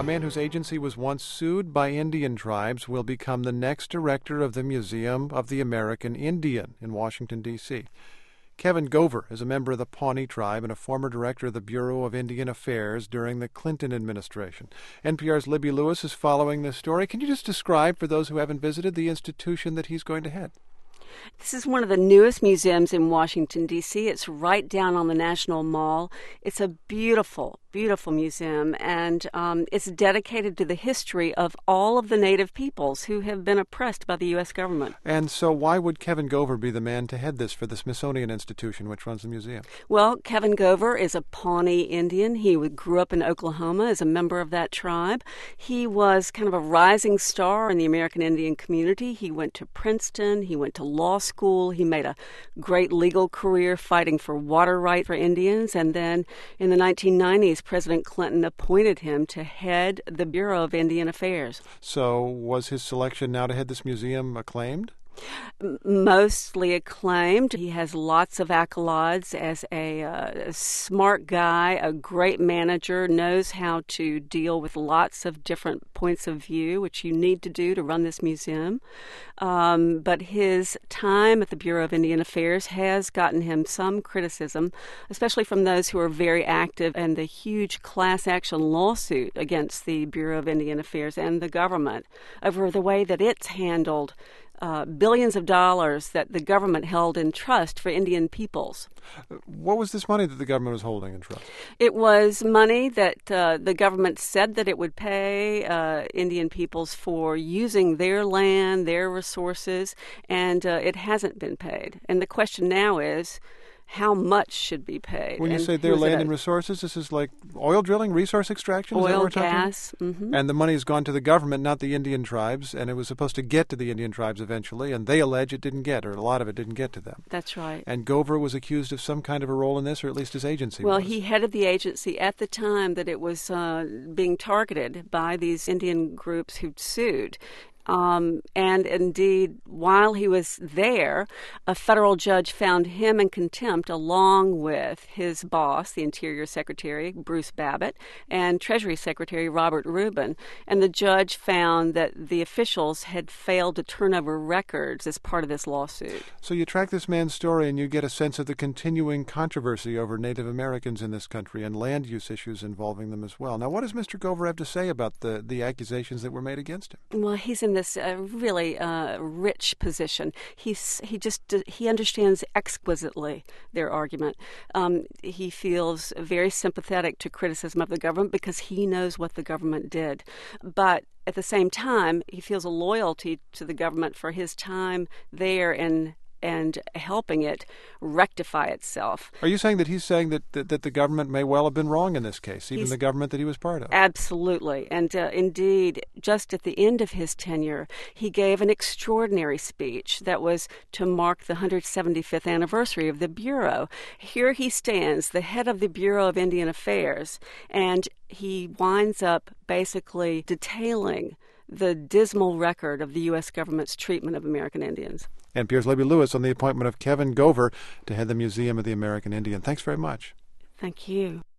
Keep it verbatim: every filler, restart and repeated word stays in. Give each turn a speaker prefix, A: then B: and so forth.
A: A man whose agency was once sued by Indian tribes will become the next director of the Museum of the American Indian in Washington, D C Kevin Gover is a member of the Pawnee tribe and a former director of the Bureau of Indian Affairs during the Clinton administration. N P R's Libby Lewis is following this story. Can you just describe, for those who haven't visited, the institution that he's going to head?
B: This is one of the newest museums in Washington, D C It's right down on the National Mall. It's a beautiful, beautiful museum, and um, it's dedicated to the history of all of the Native peoples who have been oppressed by the U S government.
A: And so why would Kevin Gover be the man to head this for the Smithsonian Institution, which runs the museum?
B: Well, Kevin Gover is a Pawnee Indian. He grew up in Oklahoma as a member of that tribe. He was kind of a rising star in the American Indian community. He went to Princeton. He went to law school. He made a great legal career fighting for water rights for Indians. And then in the nineteen nineties, President Clinton appointed him to head the Bureau of Indian Affairs.
A: So was his selection now to head this museum acclaimed?
B: Mostly acclaimed. He has lots of accolades as a, uh, a smart guy, a great manager, knows how to deal with lots of different points of view, which you need to do to run this museum. Um, but his time at the Bureau of Indian Affairs has gotten him some criticism, especially from those who are very active in the huge class action lawsuit against the Bureau of Indian Affairs and the government over the way that it's handled Uh, billions of dollars that the government held in trust for Indian peoples.
A: What was this money that the government was holding in trust?
B: It was money that uh, the government said that it would pay uh, Indian peoples for using their land, their resources, and uh, it hasn't been paid. And the question now is, how much should be paid?
A: When you
B: and
A: say their land and resources, this is like oil drilling, resource extraction? Is that
B: oil,
A: what we're
B: gas.
A: talking?
B: Mm-hmm.
A: And the money has gone to the government, not the Indian tribes, and it was supposed to get to the Indian tribes eventually, and they allege it didn't get, or a lot of it didn't get to them.
B: That's right.
A: And Gover was accused of some kind of a role in this, or at least his agency
B: Well,
A: was.
B: he headed the agency at the time that it was uh, being targeted by these Indian groups who'd sued. Um, and indeed, while he was there, a federal judge found him in contempt along with his boss, the Interior Secretary, Bruce Babbitt, and Treasury Secretary Robert Rubin. And the judge found that the officials had failed to turn over records as part of this lawsuit.
A: So you track this man's story and you get a sense of the continuing controversy over Native Americans in this country and land use issues involving them as well. Now, what does Mister Gover have to say about the, the accusations that were made against him?
B: Well, he's in this uh, really uh, rich position. He's he just he understands exquisitely their argument. Um, he feels very sympathetic to criticism of the government because he knows what the government did, but at the same time, he feels a loyalty to the government for his time there and and helping it rectify itself.
A: Are you saying that he's saying that, that, that the government may well have been wrong in this case, even
B: he's,
A: the government that he was part of?
B: Absolutely. And uh, indeed, just at the end of his tenure, he gave an extraordinary speech that was to mark the one hundred seventy-fifth anniversary of the Bureau. Here he stands, the head of the Bureau of Indian Affairs, and he winds up basically detailing the dismal record of the U S government's treatment of American Indians.
A: N P R's Libby Lewis on the appointment of Kevin Gover to head the Museum of the American Indian. Thanks very much.
B: Thank you.